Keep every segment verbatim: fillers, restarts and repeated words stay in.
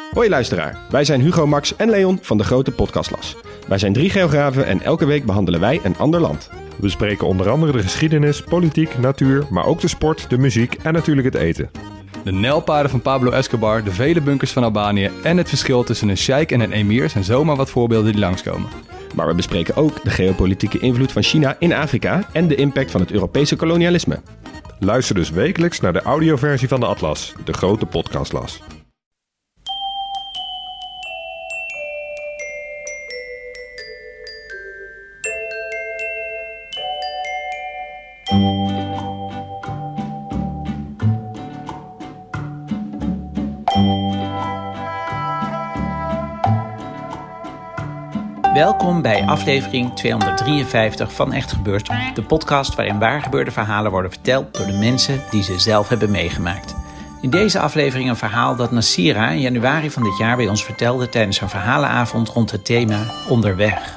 Hoi luisteraar, wij zijn Hugo, Max en Leon van de Grote Podcastlas. Wij zijn drie geografen en elke week behandelen wij een ander land. We bespreken onder andere de geschiedenis, politiek, natuur, maar ook de sport, de muziek en natuurlijk het eten. De nijlpaarden van Pablo Escobar, de vele bunkers van Albanië en het verschil tussen een sheik en een emir zijn zomaar wat voorbeelden die langskomen. Maar we bespreken ook de geopolitieke invloed van China in Afrika en de impact van het Europese kolonialisme. Luister dus wekelijks naar de audioversie van de Atlas, de Grote Podcastlas. Welkom bij aflevering tweehonderddrieënvijftig van Echt Gebeurd, de podcast waarin waargebeurde verhalen worden verteld door de mensen die ze zelf hebben meegemaakt. In deze aflevering een verhaal dat Nassira in januari van dit jaar bij ons vertelde tijdens een verhalenavond rond het thema Onderweg.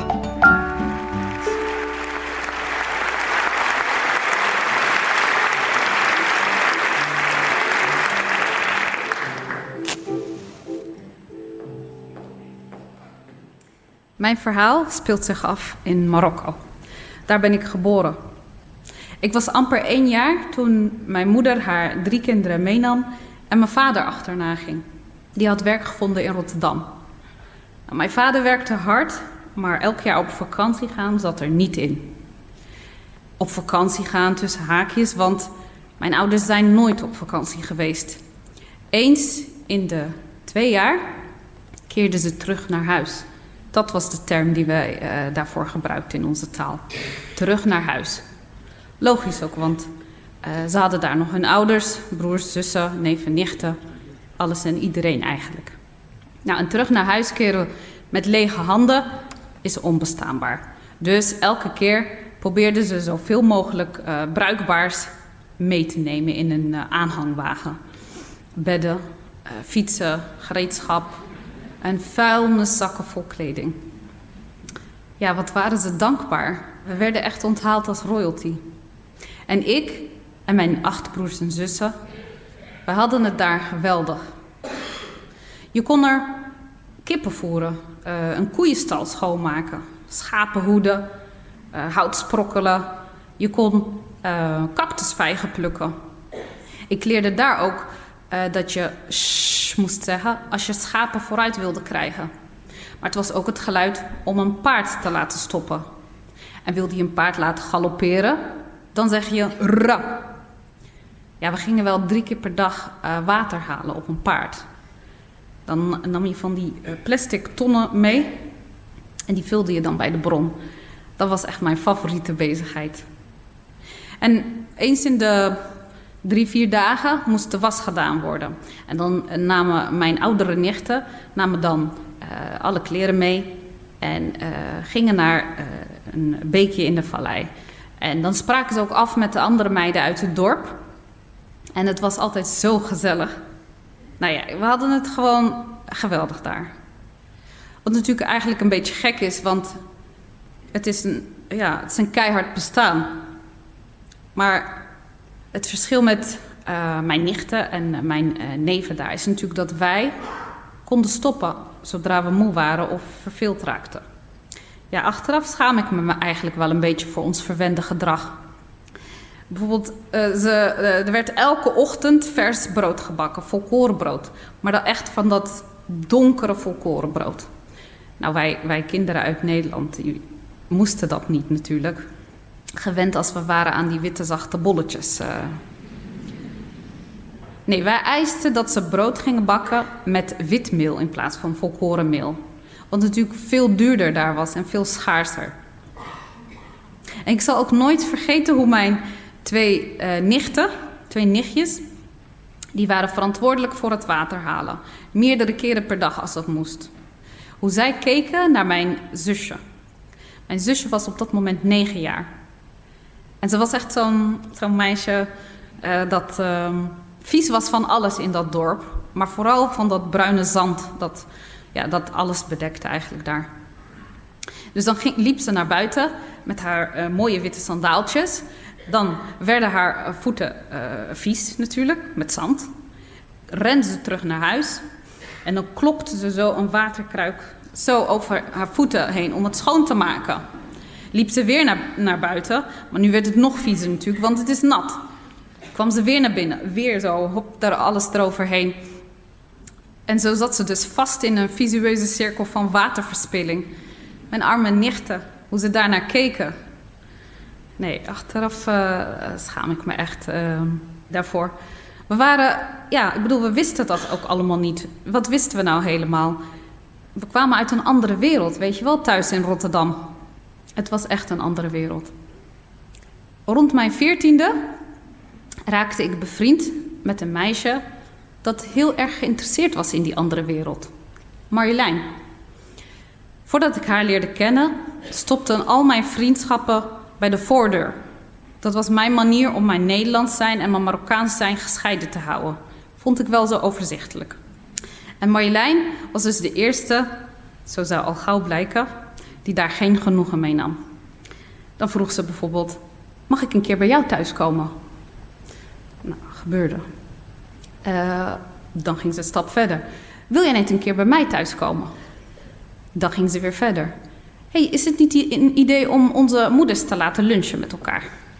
Mijn verhaal speelt zich af in Marokko. Daar ben ik geboren. Ik was amper één jaar toen mijn moeder haar drie kinderen meenam en mijn vader achterna ging. Die had werk gevonden in Rotterdam. Nou, mijn vader werkte hard, maar elk jaar op vakantie gaan zat er niet in. Op vakantie gaan tussen haakjes, want mijn ouders zijn nooit op vakantie geweest. Eens in de twee jaar keerden ze terug naar huis. Dat was de term die wij uh, daarvoor gebruikten in onze taal. Terug naar huis. Logisch ook, want uh, ze hadden daar nog hun ouders, broers, zussen, neven, nichten. Alles en iedereen eigenlijk. Nou, en terug naar huis keren met lege handen is onbestaanbaar. Dus elke keer probeerden ze zoveel mogelijk uh, bruikbaars mee te nemen in een uh, aanhangwagen. Bedden, uh, fietsen, gereedschap en vuilniszakken vol kleding. Ja, wat waren ze dankbaar. We werden echt onthaald als royalty. En ik en mijn acht broers en zussen, wij hadden het daar geweldig. Je kon er kippen voeren, uh, een koeienstal schoonmaken, schapen hoeden, uh, hout sprokkelen. Je kon uh, cactusvijgen plukken. Ik leerde daar ook uh, dat je shh moest zeggen als je schapen vooruit wilde krijgen. Maar het was ook het geluid om een paard te laten stoppen. En wilde je een paard laten galopperen, dan zeg je ra. Ja, we gingen wel drie keer per dag uh, water halen op een paard. Dan nam je van die uh, plastic tonnen mee en die vulde je dan bij de bron. Dat was echt mijn favoriete bezigheid. En eens in de drie, vier dagen moest de was gedaan worden. En dan uh, namen mijn oudere nichten namen dan uh, alle kleren mee en uh, gingen naar uh, een beekje in de vallei. En dan spraken ze ook af met de andere meiden uit het dorp. En het was altijd zo gezellig. Nou ja, we hadden het gewoon geweldig daar. Wat natuurlijk eigenlijk een beetje gek is, want het is een, ja, het is een keihard bestaan. Maar het verschil met uh, mijn nichten en uh, mijn uh, neven daar is natuurlijk dat wij konden stoppen zodra we moe waren of verveeld raakten. Ja, achteraf schaam ik me eigenlijk wel een beetje voor ons verwende gedrag. Bijvoorbeeld, uh, ze, uh, er werd elke ochtend vers brood gebakken, volkorenbrood. Maar dan echt van dat donkere volkorenbrood. Nou, wij, wij kinderen uit Nederland, die moesten dat niet natuurlijk. Gewend als we waren aan die witte zachte bolletjes. Uh. Nee, wij eisten dat ze brood gingen bakken met witmeel in plaats van volkorenmeel. Wat natuurlijk veel duurder daar was en veel schaarser. En ik zal ook nooit vergeten hoe mijn twee uh, nichten, twee nichtjes, die waren verantwoordelijk voor het water halen. Meerdere keren per dag als dat moest. Hoe zij keken naar mijn zusje. Mijn zusje was op dat moment negen jaar. En ze was echt zo'n, zo'n meisje uh, dat uh, vies was van alles in dat dorp. Maar vooral van dat bruine zand, dat, ja, dat alles bedekte eigenlijk daar. Dus dan ging, liep ze naar buiten met haar uh, mooie witte sandaaltjes. Dan werden haar uh, voeten uh, vies natuurlijk, met zand. Rende ze terug naar huis. En dan klopte ze zo een waterkruik zo over haar voeten heen om het schoon te maken. Liep ze weer naar, naar buiten, maar nu werd het nog viezer natuurlijk, want het is nat. Kwam ze weer naar binnen, weer zo, hop, daar alles eroverheen. En zo zat ze dus vast in een visueuze cirkel van waterverspilling. Mijn arme nichten, hoe ze daarnaar keken. Nee, achteraf uh, schaam ik me echt uh, daarvoor. We waren, ja, ik bedoel, we wisten dat ook allemaal niet. Wat wisten we nou helemaal? We kwamen uit een andere wereld, weet je wel, thuis in Rotterdam. Het was echt een andere wereld. Rond mijn veertiende raakte ik bevriend met een meisje dat heel erg geïnteresseerd was in die andere wereld. Marjolein. Voordat ik haar leerde kennen, stopten al mijn vriendschappen bij de voordeur. Dat was mijn manier om mijn Nederlands zijn en mijn Marokkaans zijn gescheiden te houden. Vond ik wel zo overzichtelijk. En Marjolein was dus de eerste, zo zou al gauw blijken, die daar geen genoegen mee nam. Dan vroeg ze bijvoorbeeld, mag ik een keer bij jou thuiskomen? Nou, gebeurde. Uh, dan ging ze een stap verder. Wil jij niet een keer bij mij thuiskomen? Dan ging ze weer verder. Hé, hey, is het niet een idee om onze moeders te laten lunchen met elkaar?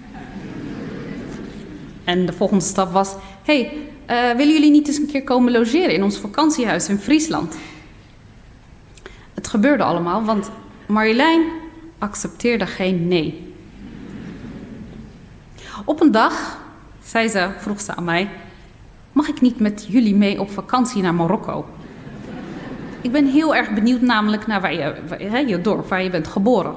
En de volgende stap was, hé, hey, uh, willen jullie niet eens een keer komen logeren in ons vakantiehuis in Friesland? Het gebeurde allemaal, want Marjolein accepteerde geen nee. Op een dag zei ze, vroeg ze aan mij, mag ik niet met jullie mee op vakantie naar Marokko? Ik ben heel erg benieuwd namelijk naar waar je, waar, je dorp, waar je bent geboren.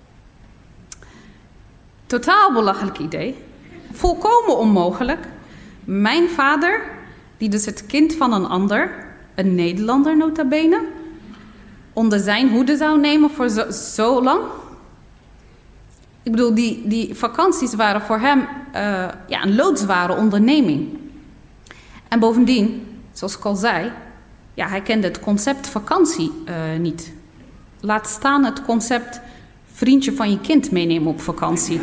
Totaal belachelijk idee. Volkomen onmogelijk. Mijn vader, die dus het kind van een ander, een Nederlander nota bene, onder zijn hoede zou nemen voor zo, zo lang. Ik bedoel, die, die vakanties waren voor hem uh, ja, een loodzware onderneming. En bovendien, zoals ik al zei, ja, hij kende het concept vakantie uh, niet. Laat staan het concept vriendje van je kind meenemen op vakantie.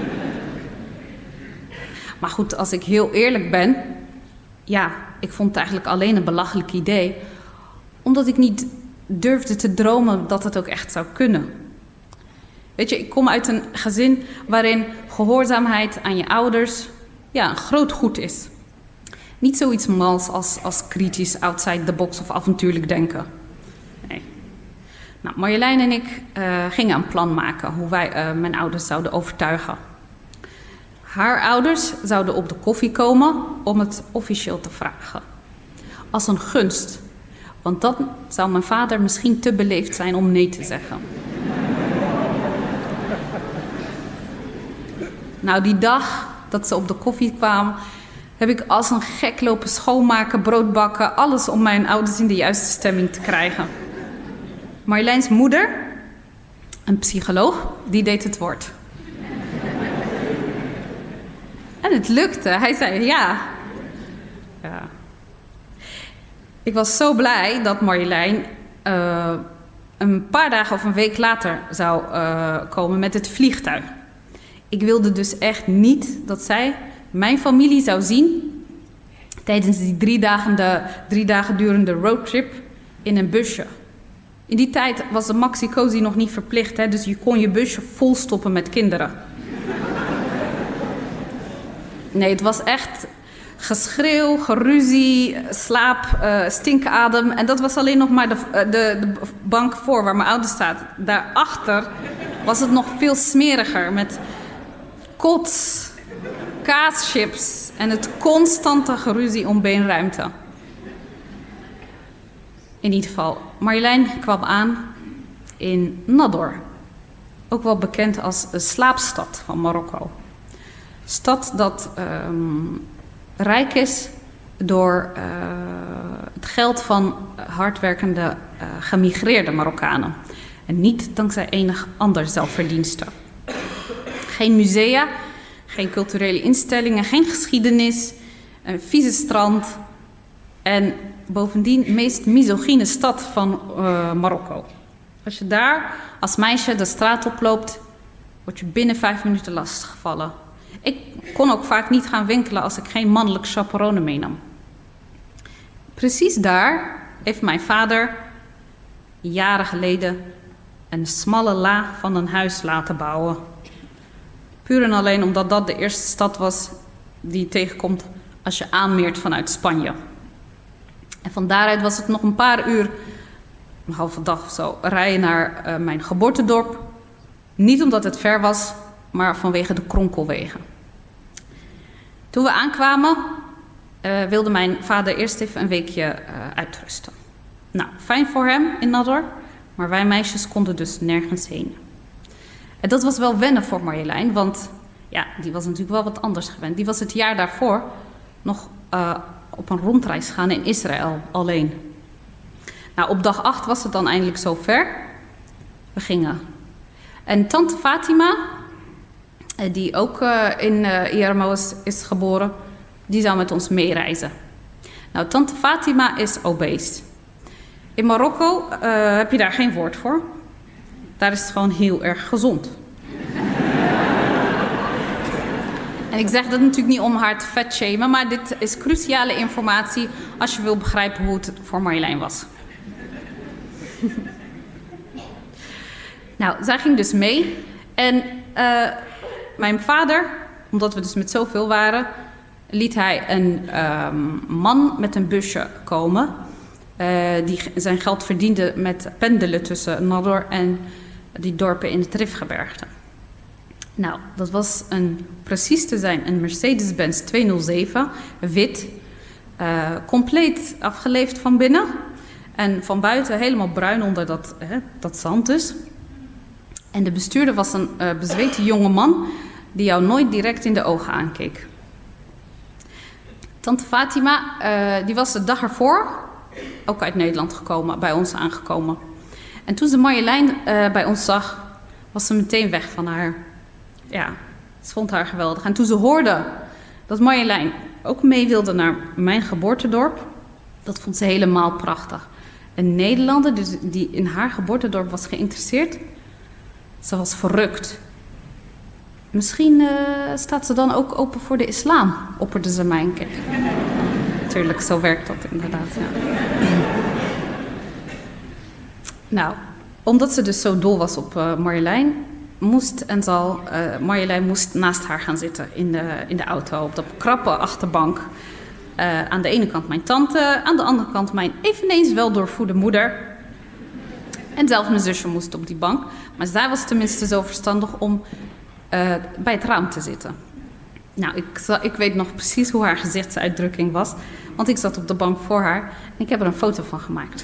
Maar goed, als ik heel eerlijk ben, ja, ik vond het eigenlijk alleen een belachelijk idee, omdat ik niet durfde te dromen dat het ook echt zou kunnen. Weet je, ik kom uit een gezin waarin gehoorzaamheid aan je ouders ja, een groot goed is. Niet zoiets mals als, als kritisch, outside the box of avontuurlijk denken. Nee. Nou, Marjolein en ik uh, gingen een plan maken hoe wij uh, mijn ouders zouden overtuigen. Haar ouders zouden op de koffie komen om het officieel te vragen. Als een gunst. Want dan zou mijn vader misschien te beleefd zijn om nee te zeggen. Nou, die dag dat ze op de koffie kwamen, heb ik als een gek lopen schoonmaken, brood bakken, alles om mijn ouders in de juiste stemming te krijgen. Marjoleins moeder, een psycholoog, die deed het woord. En het lukte. Hij zei ja. ja. Ik was zo blij dat Marjolein uh, een paar dagen of een week later zou uh, komen met het vliegtuig. Ik wilde dus echt niet dat zij mijn familie zou zien tijdens die drie dagen, de, drie dagen durende roadtrip in een busje. In die tijd was de Maxi-Cosi nog niet verplicht, hè, dus je kon je busje volstoppen met kinderen. Nee, het was echt geschreeuw, geruzie, slaap, uh, stinkadem. En dat was alleen nog maar de, de, de bank voor waar mijn ouders staat. Daarachter was het nog veel smeriger met kots, kaaschips en het constante geruzie om beenruimte. In ieder geval, Marjolein kwam aan in Nador. Ook wel bekend als de slaapstad van Marokko. Stad dat um, rijk is door uh, het geld van hardwerkende uh, gemigreerde Marokkanen. En niet dankzij enig ander zelfverdienste. Geen musea, geen culturele instellingen, geen geschiedenis, een vieze strand en bovendien de meest misogyne stad van uh, Marokko. Als je daar als meisje de straat oploopt, word je binnen vijf minuten lastiggevallen. Ik kon ook vaak niet gaan winkelen als ik geen mannelijk chaperone meenam. Precies daar, heeft mijn vader jaren geleden een smalle laag van een huis laten bouwen. Puur en alleen omdat dat de eerste stad was die je tegenkomt als je aanmeert vanuit Spanje. En van daaruit was het nog een paar uur, een halve dag of zo, rijden naar uh, mijn geboortedorp. Niet omdat het ver was, maar vanwege de kronkelwegen. Toen we aankwamen, uh, wilde mijn vader eerst even een weekje uh, uitrusten. Nou, fijn voor hem in Nador, maar wij meisjes konden dus nergens heen. En dat was wel wennen voor Marjolein, want ja, die was natuurlijk wel wat anders gewend. Die was het jaar daarvoor nog uh, op een rondreis gaan in Israël alleen. Nou, op dag acht was het dan eindelijk zover. We gingen. En tante Fatima, die ook uh, in uh, Yarmouk is geboren, die zou met ons meereizen. Nou, tante Fatima is obese. In Marokko uh, heb je daar geen woord voor. Daar is het gewoon heel erg gezond. En ik zeg dat natuurlijk niet om haar te vetshamen, maar dit is cruciale informatie als je wil begrijpen hoe het voor Marjolein was. Nou, zij ging dus mee. En uh, mijn vader, omdat we dus met zoveel waren, liet hij een um, man met een busje komen. Uh, die zijn geld verdiende met pendelen tussen Nador en die dorpen in het Rifgebergte. Nou, dat was een, precies te zijn, een Mercedes-Benz tweehonderdzeven, wit, uh, compleet afgeleefd van binnen. En van buiten helemaal bruin onder dat, hè, dat zand dus. En de bestuurder was een uh, bezweten jonge man die jou nooit direct in de ogen aankeek. Tante Fatima, uh, die was de dag ervoor ook uit Nederland gekomen, bij ons aangekomen. En toen ze Marjolein uh, bij ons zag, was ze meteen weg van haar. Ja, ze vond haar geweldig. En toen ze hoorde dat Marjolein ook mee wilde naar mijn geboortedorp, dat vond ze helemaal prachtig. Een Nederlander dus die in haar geboortedorp was geïnteresseerd, ze was verrukt. Misschien uh, staat ze dan ook open voor de islam, opperde ze mij een keer. Natuurlijk, zo werkt dat inderdaad, ja. Nou, omdat ze dus zo dol was op uh, Marjolein, moest en zal uh, Marjolein moest naast haar gaan zitten in de, in de auto, op de krappe achterbank. Uh, aan de ene kant mijn tante, aan de andere kant mijn eveneens wel doorvoede moeder. En zelfs mijn zusje moest op die bank. Maar zij was tenminste zo verstandig om uh, bij het raam te zitten. Nou, ik, ik weet nog precies hoe haar gezichtsuitdrukking was. Want ik zat op de bank voor haar en ik heb er een foto van gemaakt.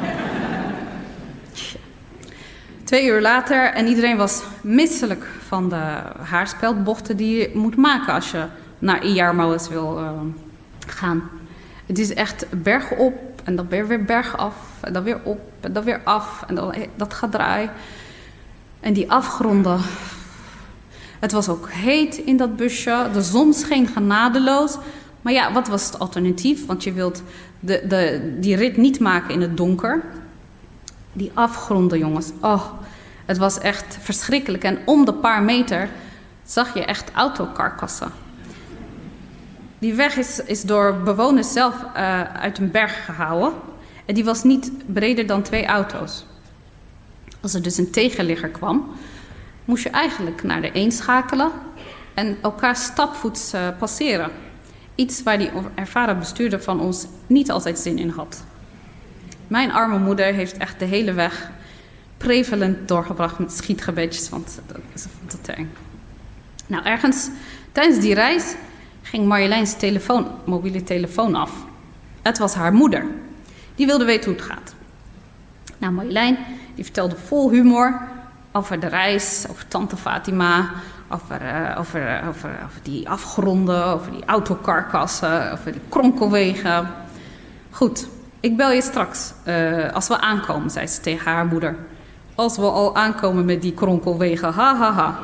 Twee uur later en iedereen was misselijk van de haarspeldbochten die je moet maken als je naar Yarmouk wil uh, gaan. Het is echt berg op en dan weer, weer berg af en dan weer op en dan weer af en dan, dat gaat draaien. En die afgronden. Het was ook heet in dat busje, de zon scheen genadeloos. Maar ja, wat was het alternatief? Want je wilt de, de, die rit niet maken in het donker. Die afgronden, jongens. Oh, het was echt verschrikkelijk. En om de paar meter zag je echt autokarkassen. Die weg is, is door bewoners zelf uh, uit een berg gehouden. En die was niet breder dan twee auto's. Als er dus een tegenligger kwam, moest je eigenlijk naar de een schakelen en elkaar stapvoets uh, passeren. Iets waar die ervaren bestuurder van ons niet altijd zin in had. Mijn arme moeder heeft echt de hele weg prevalent doorgebracht met schietgebedjes, want dat is te eng. Nou, ergens tijdens die reis ging Marjoleins telefoon, mobiele telefoon af. Het was haar moeder. Die wilde weten hoe het gaat. Nou, Marjolein die vertelde vol humor over de reis, over tante Fatima, over, uh, over, uh, over, over die afgronden, over die autokarkassen, over die kronkelwegen. Goed, ik bel je straks uh, als we aankomen, zei ze tegen haar moeder. Als we al aankomen met die kronkelwegen, ha ha ha.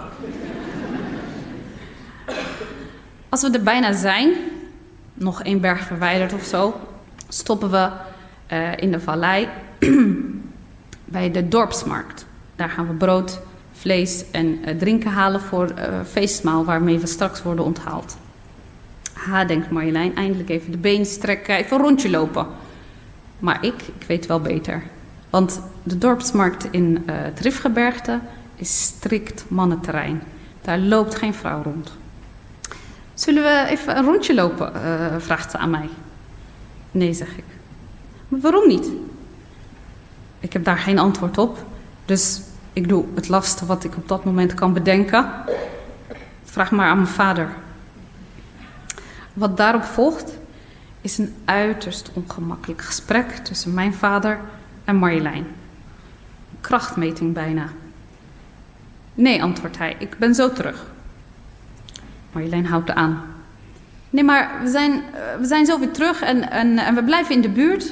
Als we er bijna zijn, nog één berg verwijderd of zo, stoppen we uh, in de vallei bij de dorpsmarkt. Daar gaan we brood, vlees en uh, drinken halen voor uh, feestmaal waarmee we straks worden onthaald. Ha, denkt Marjolein, eindelijk even de been strekken, even een rondje lopen. Maar ik, ik weet wel beter. Want de dorpsmarkt in uh, het Rifgebergte is strikt mannenterrein. Daar loopt geen vrouw rond. Zullen we even een rondje lopen, uh, vraagt ze aan mij. Nee, zeg ik. Maar waarom niet? Ik heb daar geen antwoord op. Dus ik doe het lafste wat ik op dat moment kan bedenken. Vraag maar aan mijn vader. Wat daarop volgt is een uiterst ongemakkelijk gesprek tussen mijn vader en Marjolein. Een krachtmeting bijna. Nee, antwoordt hij, ik ben zo terug. Marjolein houdt aan. Nee, maar we zijn, uh, we zijn zo weer terug en, en, en we blijven in de buurt.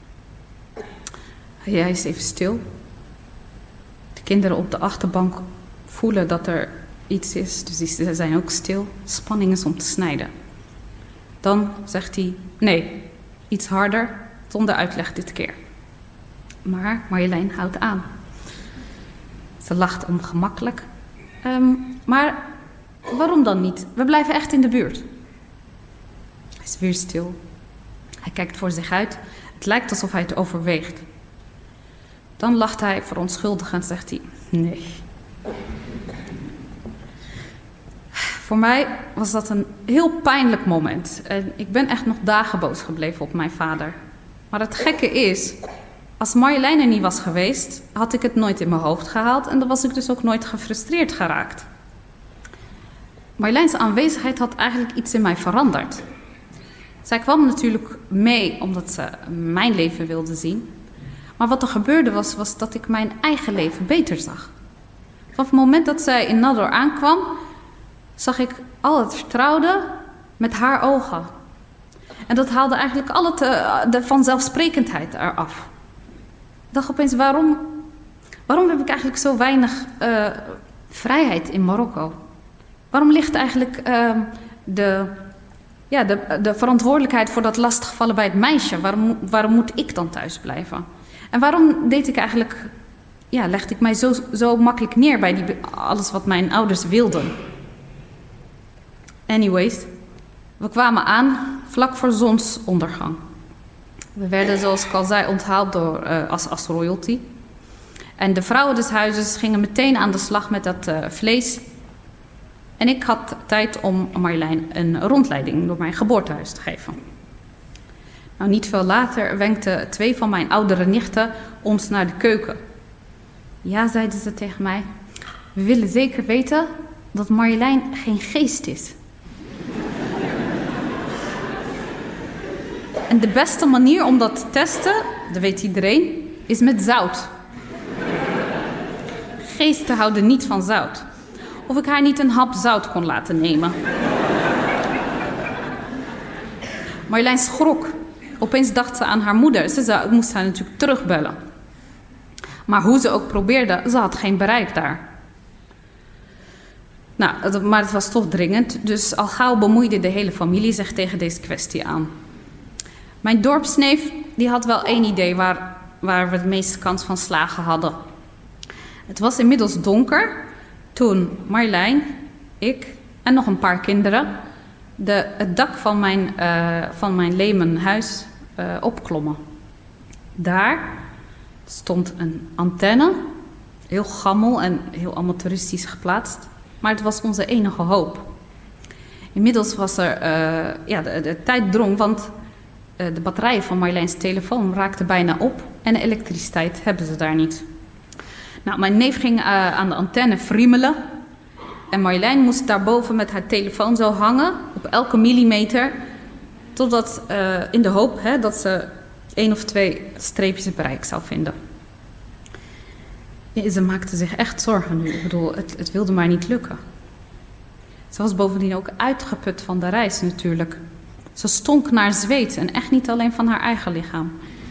Hij is even stil. De kinderen op de achterbank voelen dat er iets is, dus die zijn ook stil. Spanning is om te snijden. Dan zegt hij, nee, iets harder, zonder uitleg dit keer. Maar Marjolein houdt aan. Ze lacht ongemakkelijk. Um, maar waarom dan niet? We blijven echt in de buurt. Hij is weer stil. Hij kijkt voor zich uit. Het lijkt alsof hij het overweegt. Dan lacht hij verontschuldigend en zegt hij, nee. Voor mij was dat een heel pijnlijk moment. En ik ben echt nog dagen boos gebleven op mijn vader. Maar het gekke is, als Marjolein er niet was geweest, had ik het nooit in mijn hoofd gehaald en dan was ik dus ook nooit gefrustreerd geraakt. Marjoleins aanwezigheid had eigenlijk iets in mij veranderd. Zij kwam natuurlijk mee omdat ze mijn leven wilde zien. Maar wat er gebeurde was, was dat ik mijn eigen leven beter zag. Vanaf het moment dat zij in Nador aankwam, zag ik al het vertrouwde met haar ogen. En dat haalde eigenlijk al het, uh, de vanzelfsprekendheid eraf. Ik dacht opeens, waarom, waarom heb ik eigenlijk zo weinig uh, vrijheid in Marokko? Waarom ligt eigenlijk uh, de, ja, de, de verantwoordelijkheid voor dat lastigvallen bij het meisje? Waarom, waarom moet ik dan thuis blijven? En waarom deed ik eigenlijk, ja, legde ik mij zo, zo makkelijk neer bij die, alles wat mijn ouders wilden? Anyways, we kwamen aan vlak voor zonsondergang. We werden, zoals ik al zei, onthaald door, uh, als, als royalty. En de vrouwen des huizes gingen meteen aan de slag met dat uh, vlees. En ik had tijd om Marjolein een rondleiding door mijn geboortehuis te geven. Nou, niet veel later wenkten twee van mijn oudere nichten ons naar de keuken. Ja, zeiden ze tegen mij, we willen zeker weten dat Marjolein geen geest is. En de beste manier om dat te testen, dat weet iedereen, is met zout. Geesten houden niet van zout. Of ik haar niet een hap zout kon laten nemen. Marjolein schrok. Opeens dacht ze aan haar moeder. Ze zou, moest haar natuurlijk terugbellen. Maar hoe ze ook probeerde, ze had geen bereik daar. Nou, maar het was toch dringend. Dus al gauw bemoeide de hele familie zich tegen deze kwestie aan. Mijn dorpsneef die had wel één idee waar, waar we de meeste kans van slagen hadden. Het was inmiddels donker toen Marjolein, ik en nog een paar kinderen de, het dak van mijn, uh, van mijn Lemen huis uh, opklommen. Daar stond een antenne, heel gammel en heel amateuristisch geplaatst, maar het was onze enige hoop. Inmiddels was er, uh, ja, de, de tijd drong, want uh, de batterijen van Marjoleins telefoon raakten bijna op en de elektriciteit hebben ze daar niet. Nou, mijn neef ging uh, aan de antenne friemelen en Marjolein moest daarboven met haar telefoon zo hangen op elke millimeter, totdat uh, in de hoop hè, dat ze één of twee streepjes bereik zou vinden. Ja, ze maakte zich echt zorgen nu. Ik bedoel, het, het wilde maar niet lukken. Ze was bovendien ook uitgeput van de reis natuurlijk. Ze stonk naar zweet en echt niet alleen van haar eigen lichaam.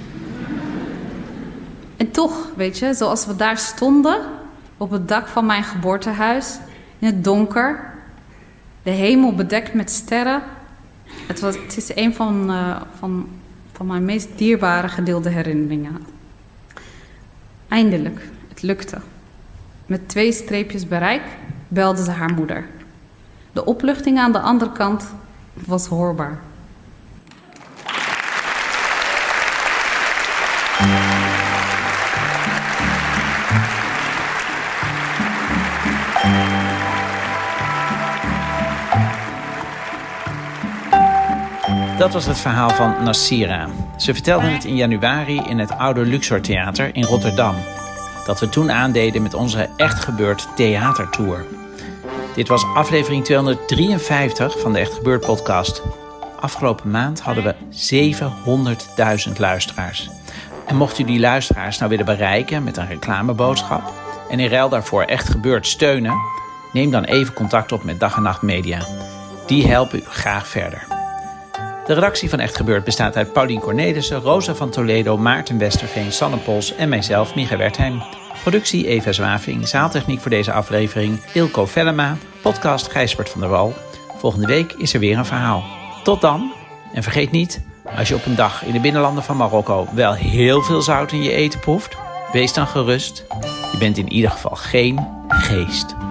En toch, weet je, zoals we daar stonden, op het dak van mijn geboortehuis, in het donker, de hemel bedekt met sterren. Het, was, het is een van, uh, van, van mijn meest dierbare gedeelde herinneringen. Eindelijk, het lukte. Met twee streepjes bereik belde ze haar moeder. De opluchting aan de andere kant was hoorbaar. Dat was het verhaal van Nassira. Ze vertelde het in januari in het Oude Luxor Theater in Rotterdam. Dat we toen aandeden met onze Echt Gebeurd theatertour. Dit was aflevering tweehonderddrieënvijftig van de Echt Gebeurd podcast. Afgelopen maand hadden we zevenhonderdduizend luisteraars. En mocht u die luisteraars nou willen bereiken met een reclameboodschap en in ruil daarvoor Echt Gebeurd steunen, neem dan even contact op met Dag en Nacht Media. Die helpen u graag verder. De redactie van Echt Gebeurd bestaat uit Paulien Cornelissen, Rosa van Toledo, Maarten Westerveen, Sanne Pols en mijzelf, Micha Wertheim. Productie Eva Zwaving, zaaltechniek voor deze aflevering Ilko Vellema, podcast Gijsbert van der Wal. Volgende week is er weer een verhaal. Tot dan, en vergeet niet, als je op een dag in de binnenlanden van Marokko wel heel veel zout in je eten proeft, wees dan gerust. Je bent in ieder geval geen geest.